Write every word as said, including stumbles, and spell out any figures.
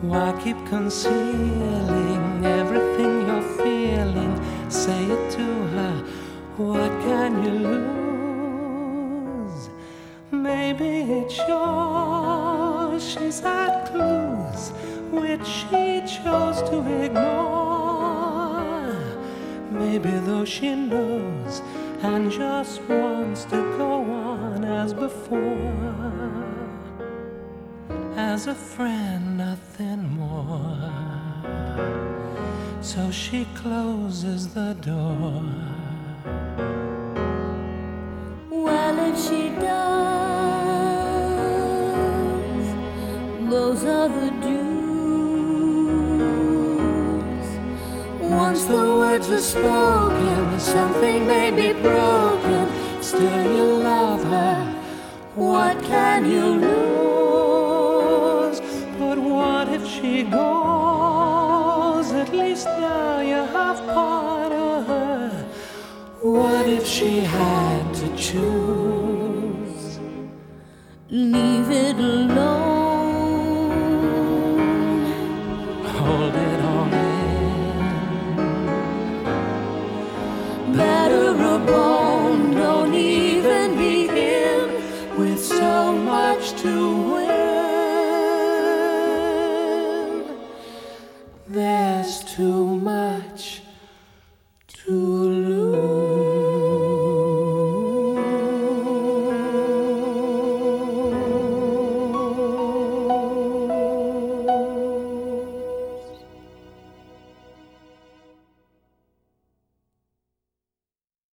Why keep concealing everything you're feeling? Say it to her, what can you lose? Maybe it's yours, she's had clues which she chose to ignore. Maybe though she knows and just wants to go on as before, as a friend, nothing more. So she closes the door. Well, if she does, those are the dues. Once the words are spoken, something may be broken. Still you love her, what can you lose? But what if she goes? At least now you have part of her. What if she had to choose? Leave it alone. Hold it all in. Better a bone, don't even begin with so much to